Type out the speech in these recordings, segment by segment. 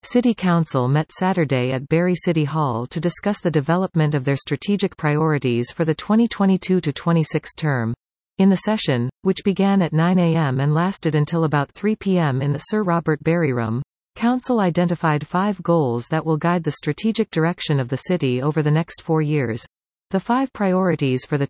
City Council met Saturday at Barrie City Hall to discuss the development of their strategic priorities for the 2022-26 term. In the session, which began at 9 a.m. and lasted until about 3 p.m. in the Sir Robert Barrie Room, Council identified 5 goals that will guide the strategic direction of the city over the next 4 years. The 5 priorities for the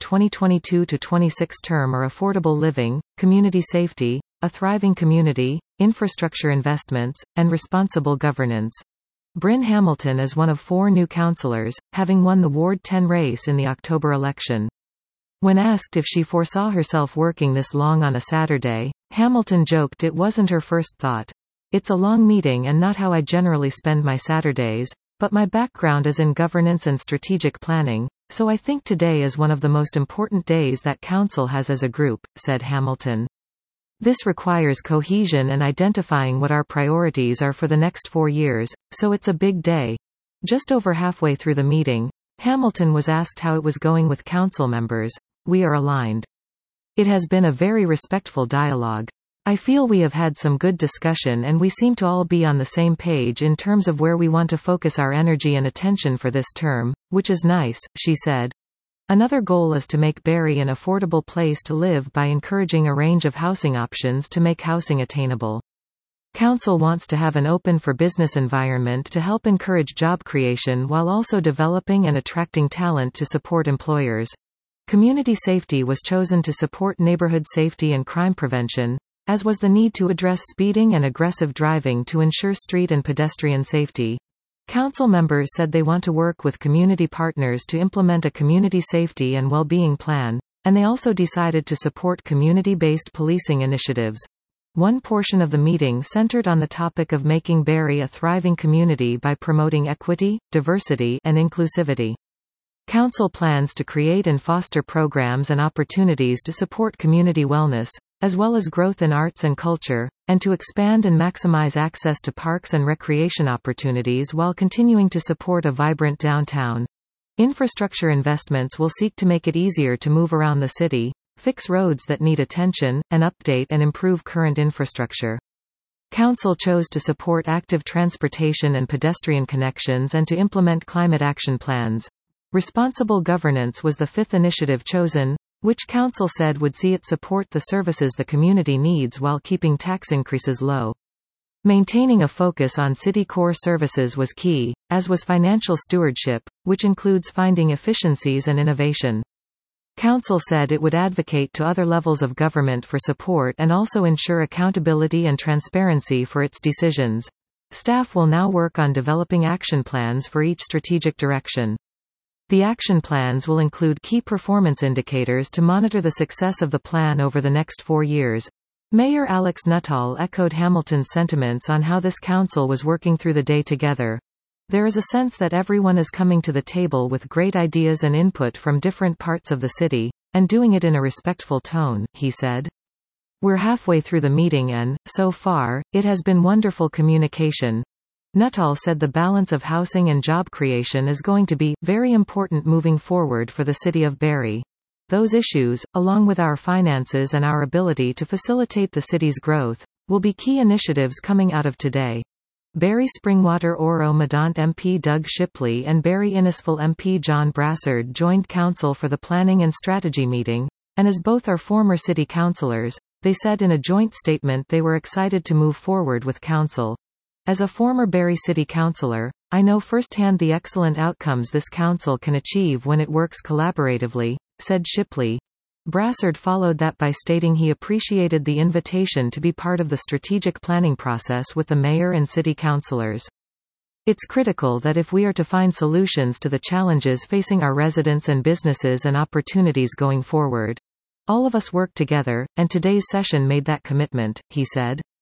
2022-26 term are affordable living, community safety, a thriving community, infrastructure investments, and responsible governance. Brynn Hamilton is one of 4 new councillors, having won the Ward 10 race in the October election. When asked if she foresaw herself working this long on a Saturday, Hamilton joked it wasn't her first thought. "It's a long meeting and not how I generally spend my Saturdays, but my background is in governance and strategic planning, so I think today is one of the most important days that Council has as a group," said Hamilton. "This requires cohesion and identifying what our priorities are for the next 4 years, so it's a big day." Just over halfway through the meeting, Hamilton was asked how it was going with council members. "We are aligned. It has been a very respectful dialogue. I feel we have had some good discussion and we seem to all be on the same page in terms of where we want to focus our energy and attention for this term, which is nice," she said. Another goal is to make Barrie an affordable place to live by encouraging a range of housing options to make housing attainable. Council wants to have an open for business environment to help encourage job creation while also developing and attracting talent to support employers. Community safety was chosen to support neighborhood safety and crime prevention, as was the need to address speeding and aggressive driving to ensure street and pedestrian safety. Council members said they want to work with community partners to implement a community safety and well-being plan, and they also decided to support community-based policing initiatives. One portion of the meeting centered on the topic of making Barrie a thriving community by promoting equity, diversity, and inclusivity. Council plans to create and foster programs and opportunities to support community wellness, as well as growth in arts and culture, and to expand and maximize access to parks and recreation opportunities while continuing to support a vibrant downtown. Infrastructure investments will seek to make it easier to move around the city, fix roads that need attention, and update and improve current infrastructure. Council chose to support active transportation and pedestrian connections and to implement climate action plans. Responsible governance was the 5th initiative chosen, which Council said would see it support the services the community needs while keeping tax increases low. Maintaining a focus on city core services was key, as was financial stewardship, which includes finding efficiencies and innovation. Council said it would advocate to other levels of government for support and also ensure accountability and transparency for its decisions. Staff will now work on developing action plans for each strategic direction. The action plans will include key performance indicators to monitor the success of the plan over the next 4 years. Mayor Alex Nuttall echoed Hamilton's sentiments on how this council was working through the day together. "There is a sense that everyone is coming to the table with great ideas and input from different parts of the city, and doing it in a respectful tone," he said. "We're halfway through the meeting and, so far, it has been wonderful communication." Nuttall said the balance of housing and job creation is going to be very important moving forward for the city of Barrie. Those issues, along with our finances and our ability to facilitate the city's growth, will be key initiatives coming out of today. Barrie Springwater Oro-Medonte MP Doug Shipley and Barrie Innisfil MP John Brassard joined Council for the Planning and Strategy meeting, and as both are former city councillors, they said in a joint statement they were excited to move forward with Council. "As a former Barrie City Councillor, I know firsthand the excellent outcomes this council can achieve when it works collaboratively," said Shipley. Brassard followed that by stating he appreciated the invitation to be part of the strategic planning process with the mayor and city councillors. "It's critical that if we are to find solutions to the challenges facing our residents and businesses and opportunities going forward, all of us work together, and today's session made that commitment," he said.